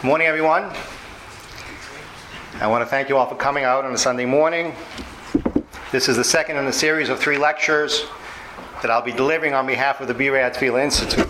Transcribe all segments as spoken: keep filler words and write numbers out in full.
Good morning, everyone. I want to thank you all for coming out on a Sunday morning. This is the second in a series of three lectures that I'll be delivering on behalf of the Birei Tefillah Institute.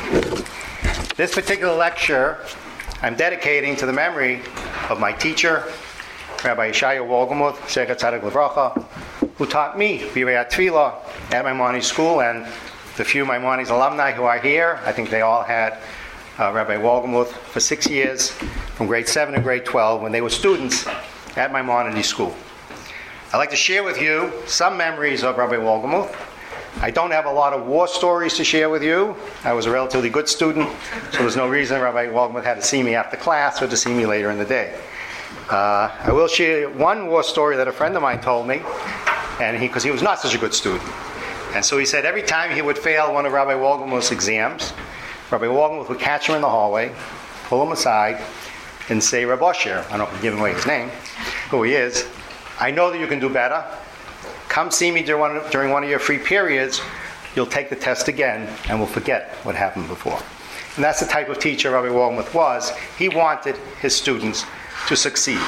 This particular lecture I'm dedicating to the memory of my teacher, Rabbi Yeshaya Wolgemuth, Zecher Tzadik Livracha, who taught me Birei Tefillah at Maimonides School, and the few Maimonides alumni who are here, I think they all had uh, Rabbi Wolgemuth for six years, from grade seven to grade twelve, when they were students at Maimonides School. I'd like to share with you some memories of Rabbi Wolgemuth. I don't have a lot of war stories to share with you. I was a relatively good student, so there's no reason Rabbi Wolgemuth had to see me after class or to see me later in the day. Uh, I will share one war story that a friend of mine told me, and he, because he was not such a good student. And so he said every time he would fail one of Rabbi Wolgemuth's exams, Rabbi Wolgemuth would catch him in the hallway, pull him aside, and say, Reb Osher, I don't know if I'm giving away his name, who he is, I know that you can do better. Come see me during one, during one of your free periods. You'll take the test again, and we'll forget what happened before. And that's the type of teacher Rabbi Wolgemuth was. He wanted his students to succeed.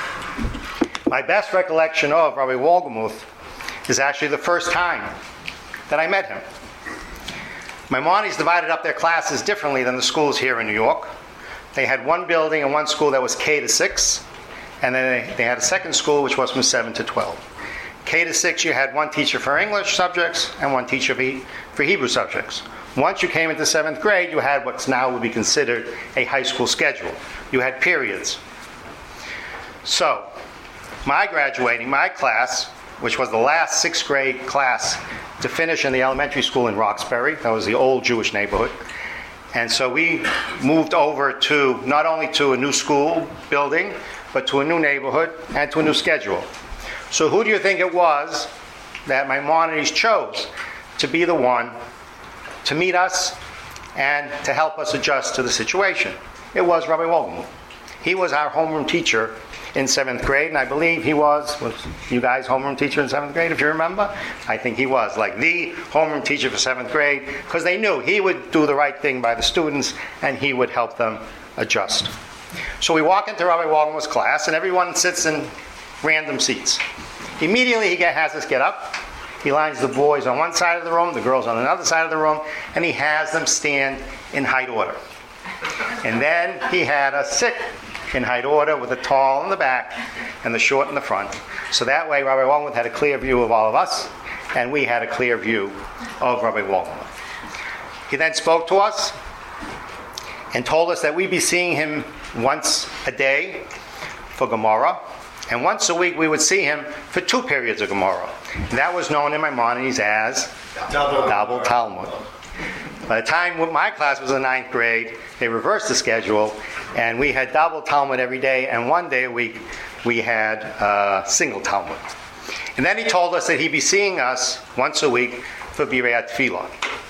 My best recollection of Rabbi Wolgemuth is actually the first time that I met him. Maimonides divided up their classes differently than the schools here in New York. They had one building and one school that was K to six, and then they, they had a second school which was from seven to twelve. K to six, you had one teacher for English subjects and one teacher for Hebrew subjects. Once you came into seventh grade, you had what's now would be considered a high school schedule. You had periods. So, my graduating, my class, which was the last sixth grade class to finish in the elementary school in Roxbury, that was the old Jewish neighborhood. And so we moved over to not only to a new school building, but to a new neighborhood and to a new schedule. So who do you think it was that Maimonides chose to be the one to meet us and to help us adjust to the situation? It was Rabbi Wolgemuth. He was our homeroom teacher in seventh grade, and I believe he was, was you guys homeroom teacher in seventh grade, if you remember? I think he was, like the homeroom teacher for seventh grade, because they knew he would do the right thing by the students, and he would help them adjust. So we walk into Rabbi Wolgemuth's class, and everyone sits in random seats. Immediately he get, has us get up. He lines the boys on one side of the room, the girls on another side of the room, and he has them stand in height order. And then he had us sit in height order with the tall in the back and the short in the front. So that way Rabbi Wolgemuth had a clear view of all of us, and we had a clear view of Rabbi Wolgemuth. He then spoke to us and told us that we'd be seeing him once a day for Gemara, and once a week we would see him for two periods of Gemara. And that was known in Maimonides as Double, double Talmud. By the time my class was in ninth grade, they reversed the schedule, and we had double Talmud every day, and one day a week we had uh, single Talmud. And then he told us that he'd be seeing us once a week for Birei Tefillah,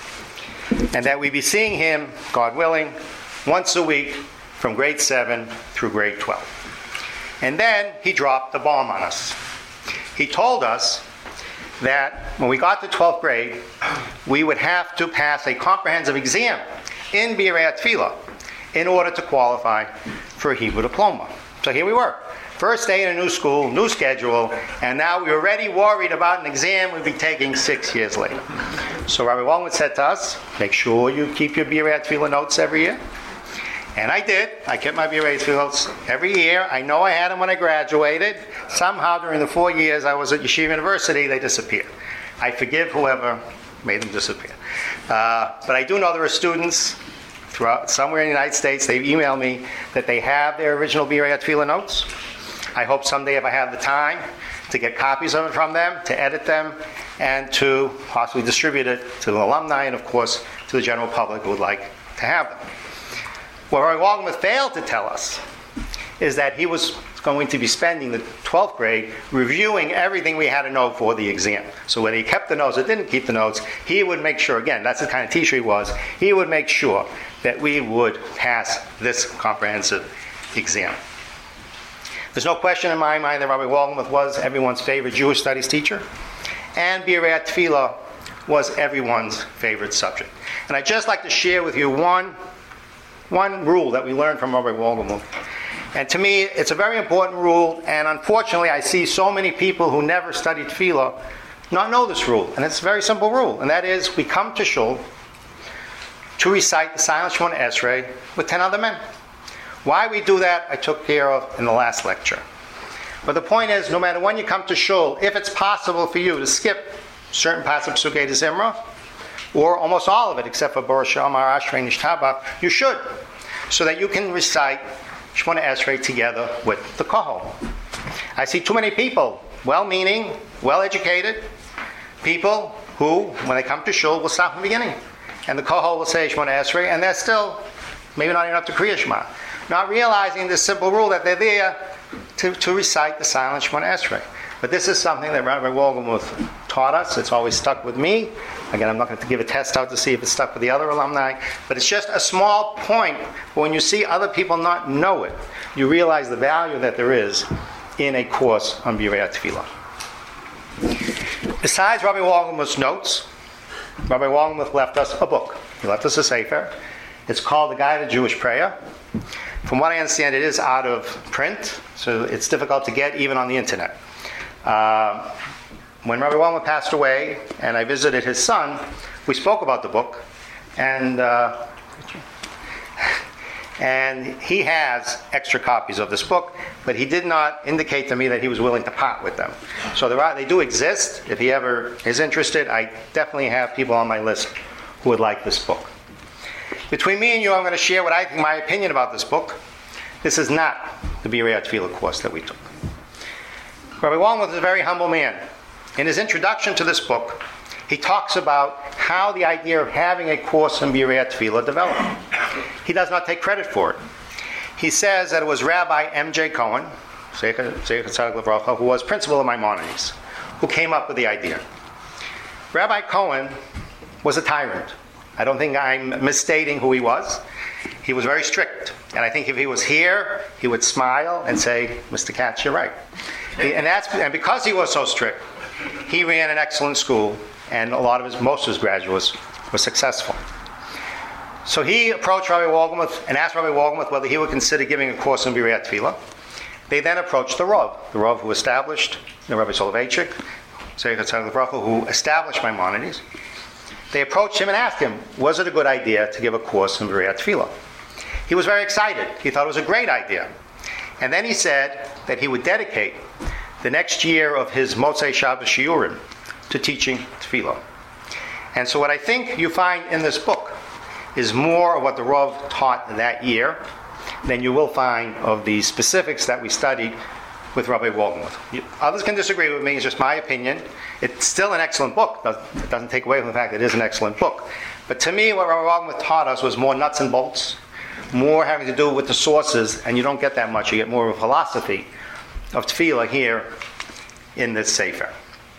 and that we'd be seeing him, God willing, once a week from grade seven through grade twelve. And then he dropped the bomb on us. He told us that when we got to twelfth grade, we would have to pass a comprehensive exam in Birei Tefillah in order to qualify for a Hebrew diploma. So here we were. First day in a new school, new schedule, and now we were already worried about an exam we'd be taking six years later. So Rabbi Wolgemuth said to us, make sure you keep your Birei Tefillah notes every year. And I did. I kept my Birei Tefillah notes every year. I know I had them when I graduated. Somehow during the four years I was at Yeshiva University, they disappeared. I forgive whoever made them disappear. Uh, but I do know there are students throughout somewhere in the United States, they've emailed me that they have their original Birei Tefillah notes. I hope someday if I have the time to get copies of it from them, to edit them, and to possibly distribute it to the alumni and of course to the general public who would like to have them. What Rabbi Wolgemuth failed to tell us is that he was going to be spending the twelfth grade reviewing everything we had to know for the exam. So whether he kept the notes or didn't keep the notes, he would make sure, again, that's the kind of teacher he was, he would make sure that we would pass this comprehensive exam. There's no question in my mind that Rabbi Wolgemuth was everyone's favorite Jewish studies teacher, and Birei Tefillah was everyone's favorite subject. And I'd just like to share with you one one rule that we learned from Rabbi Wolgemuth. And to me, it's a very important rule, and unfortunately, I see so many people who never studied tefillah not know this rule. And it's a very simple rule, and that is, we come to shul to recite the Silent Shemona Esrei with ten other men. Why we do that, I took care of in the last lecture. But the point is, no matter when you come to shul, if it's possible for you to skip certain parts of Psukei de Zimra, or almost all of it, except for Baruch She'amar Ashrei Nishtabach, you should, so that you can recite Shemona Esrei together with the Kohol. I see too many people, well-meaning, well-educated people, who, when they come to shul, will stop from the beginning. And the Kohol will say Shemona Esrei, and they're still maybe not even up to Kriya Shema, not realizing this simple rule that they're there to, to recite the silent Shemona Esrei. But this is something that Rabbi Wolgemuth taught us. It's always stuck with me. Again, I'm not going to give a test out to see if it's stuck with the other alumni, but it's just a small point. But when you see other people not know it, you realize the value that there is in a course on Birei Tefillah. Besides Rabbi Wolgemuth's notes, Rabbi Wolgemuth left us a book. He left us a sefer. It's called The Guide to Jewish Prayer. From what I understand, it is out of print, so it's difficult to get even on the internet. Uh, when Rabbi Wolgemuth passed away, and I visited his son, we spoke about the book, and uh, and he has extra copies of this book, but he did not indicate to me that he was willing to part with them. So there are, they do exist. If he ever is interested, I definitely have people on my list who would like this book. Between me and you, I'm going to share what I think, my opinion about this book. This is not the Birei Tefillah course that we took. Rabbi Wolgemuth is a very humble man. In his introduction to this book, he talks about how the idea of having a course in Birei Tefillah developed. He does not take credit for it. He says that it was Rabbi M J Cohen, who was principal of Maimonides, who came up with the idea. Rabbi Cohen was a tyrant. I don't think I'm misstating who he was. He was very strict. And I think if he was here, he would smile and say, Mister Katz, you're right. He, and, that's, and because he was so strict, he ran an excellent school, and a lot of his, most of his graduates were successful. So he approached Rabbi Wolgemuth and asked Rabbi Wolgemuth whether he would consider giving a course in Birei Tefillah. They then approached the Rav, the Rav who established, the Rabbi Soloveitchik, who established Maimonides. They approached him and asked him, was it a good idea to give a course in Birei Tefillah? He was very excited. He thought it was a great idea. And then he said that he would dedicate the next year of his Motzei Shabbos Shiurim to teaching Tefillah. And so what I think you find in this book is more of what the Rav taught that year than you will find of the specifics that we studied with Rabbi Wolgemuth. Others can disagree with me, it's just my opinion. It's still an excellent book. It doesn't take away from the fact that it is an excellent book. But to me, what Rabbi Wolgemuth taught us was more nuts and bolts, more having to do with the sources, and you don't get that much. You get more of a philosophy of tefillah here in this sefer.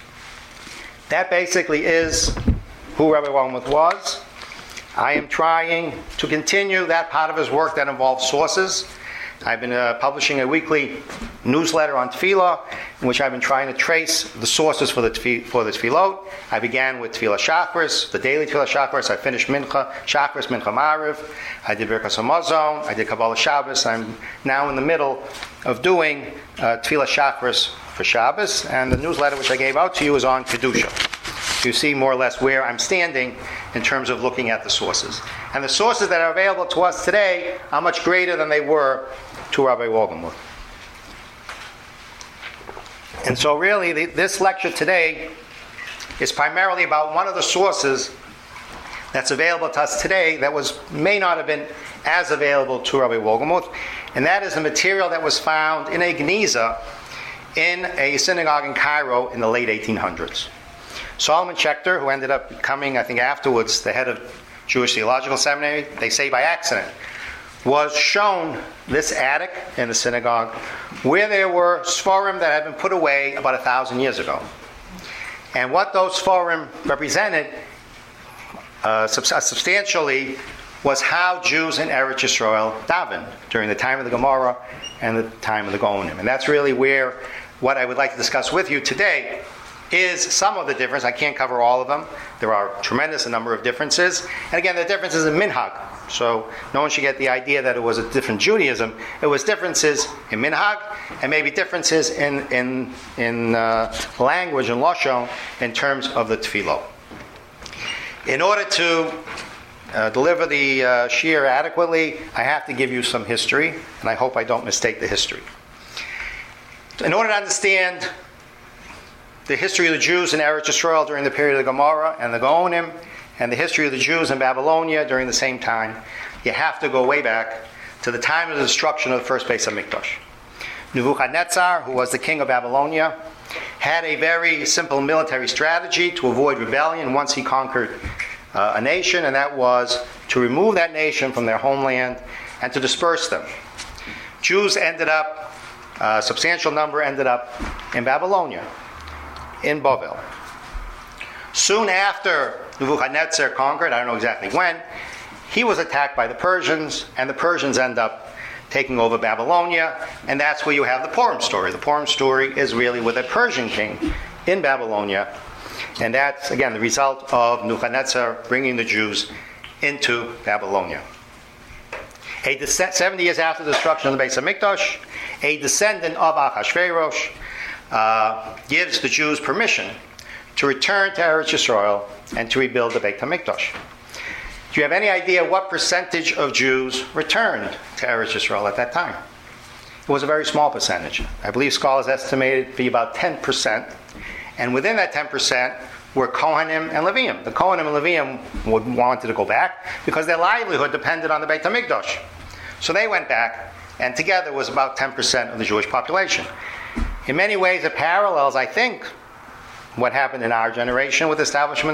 That basically is who Rabbi Wolgemuth was. I am trying to continue that part of his work that involves sources. I've been uh, publishing a weekly newsletter on tefillah, in which I've been trying to trace the sources for the tefillah, for the tefillot. I began with tefillah Shachris, the daily tefillah Shachris. I finished Mincha, Shachris, Mincha Mariv. I did Birkas Hamazon. I did Kabbalah Shabbos. I'm now in the middle of doing uh, tefillah Shachris for Shabbos, and the newsletter which I gave out to you is on Kedusha. You see more or less where I'm standing in terms of looking at the sources. And the sources that are available to us today are much greater than they were to Rabbi Wolgemuth. And so really, the, this lecture today is primarily about one of the sources that's available to us today that was may not have been as available to Rabbi Wolgemuth, and that is the material that was found in a Geniza in a synagogue in Cairo in the late eighteen hundreds. Solomon Schechter, who ended up becoming, I think afterwards, the head of Jewish Theological Seminary, they say by accident, was shown this attic in the synagogue where there were Sforim that had been put away about a thousand years ago. And what those Sforim represented uh, substantially was how Jews in Eretz Yisrael davened during the time of the Gemara and the time of the Gaonim. And that's really where what I would like to discuss with you today is some of the difference. I can't cover all of them. There are a tremendous number of differences. And again, the differences in minhag. So no one should get the idea that it was a different Judaism. It was differences in minhag and maybe differences in, in, in uh, language and lashon in terms of the tefillah. In order to uh, deliver the uh, shiur adequately, I have to give you some history, and I hope I don't mistake the history. In order to understand the history of the Jews in Eretz Yisrael during the period of the Gemara and the Gaonim, and the history of the Jews in Babylonia during the same time, you have to go way back to the time of the destruction of the first Beis HaMikdash. Nebuchadnezzar, who was the king of Babylonia, had a very simple military strategy to avoid rebellion once he conquered uh, a nation, and that was to remove that nation from their homeland and to disperse them. Jews ended up, a substantial number ended up in Babylonia, in Bavel. Soon after Nebuchadnezzar conquered, I don't know exactly when, he was attacked by the Persians, and the Persians end up taking over Babylonia, and that's where you have the Purim story. The Purim story is really with a Persian king in Babylonia, and that's, again, the result of Nebuchadnezzar bringing the Jews into Babylonia. A descent, seventy years after the destruction of the Beis HaMikdash, a descendant of Achashverosh uh, gives the Jews permission to return to Eretz Yisrael and to rebuild the Beit HaMikdash. Do you have any idea what percentage of Jews returned to Eretz Yisrael at that time? It was a very small percentage. I believe scholars estimated it to be about ten percent. And within that ten percent were Kohanim and Leviim. The Kohanim and Leviim would, wanted to go back because their livelihood depended on the Beit HaMikdash. So they went back, and together was about ten percent of the Jewish population. In many ways, it parallels, I think, what happened in our generation with the establishment